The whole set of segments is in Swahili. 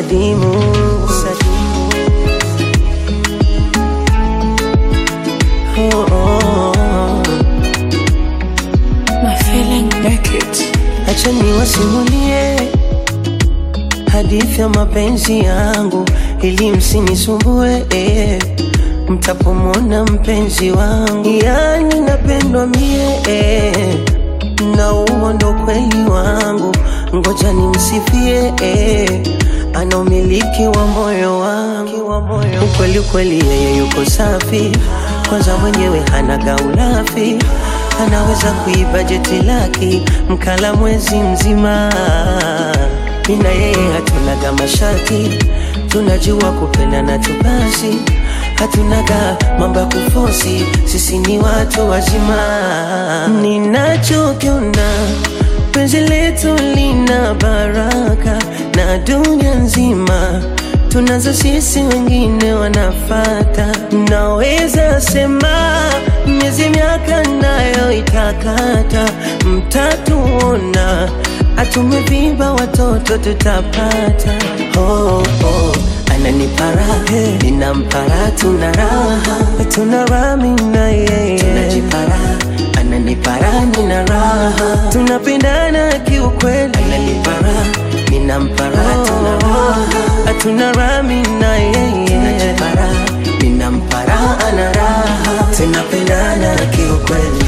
Sadimu. Oh, oh, oh. My feeling naked. Acha niwasimulie hadithi ya mapenzi yangu ili msinisumbue, mtapomwona mpenzi wangu. Yani napendwa mie, na huo ndo kweli wangu. Ngoja nimsifie, ana umiliki wa moyo wangu. Ukweli ukweli yeye yuko safi, kwanza mwenyewe hana gaulafi. Anaweza kuiba jeti laki mkala mwezi mzima. Mina yeye hatunaga mashati, tunajua kupenda na tubasi. Hatunaga mambo kufosi, sisi ni watu wazima. Ninachokiona penzi letu lina baraka, na dunia nzima tunazo sisi, wengine wanafata. Naweza sema miezi miaka nayo itakata, mtatuona atumevimba watoto tutapata. Oh, oh, ananipara, ninampara, tuna raha mina yeye. Tunajipara, ananipara, nina raha. Tunapendana kiukweli, ananipara, ninampara, tuna raha mina yeye. Tunajipara, ninampara, ana raha. Tunapendana kiukweli.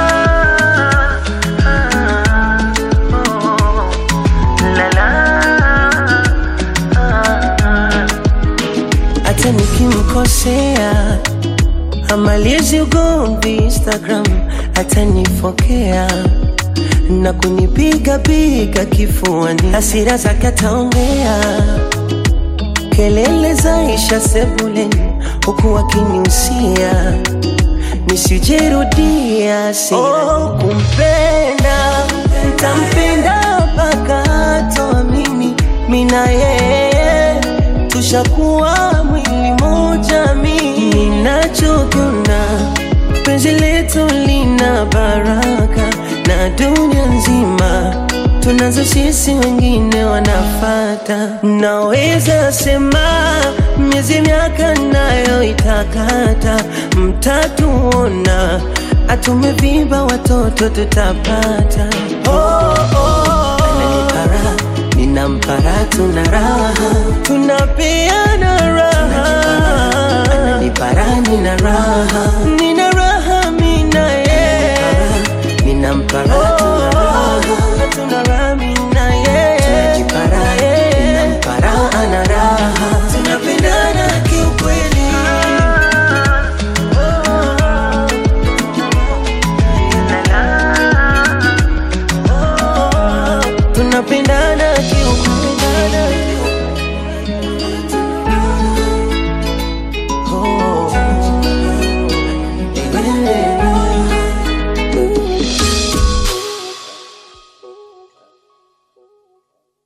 Hata nikimkosea amalizi ugomvi Instagram, hata nifokea na kunipiga piga kifuani. Hasira zake ataongea, kelele zaisha sebuleni, huku akiniusia nisijerudia. Oh, kumpenda nitampenda mpaka hatoamini. Mina yeye tushakuwa mwili moja. Mimi ninachokiona penzi letu lina baraka, na dunia nzima tunazo sisi, wengine wanafata. Naweza sema miezi miaka nayo itakata, mtatuona atumevimba watoto tutapata. Oh, oh, ananipara, ninampara, tuna raha. Tunapeana raha, ananipara, nina raha.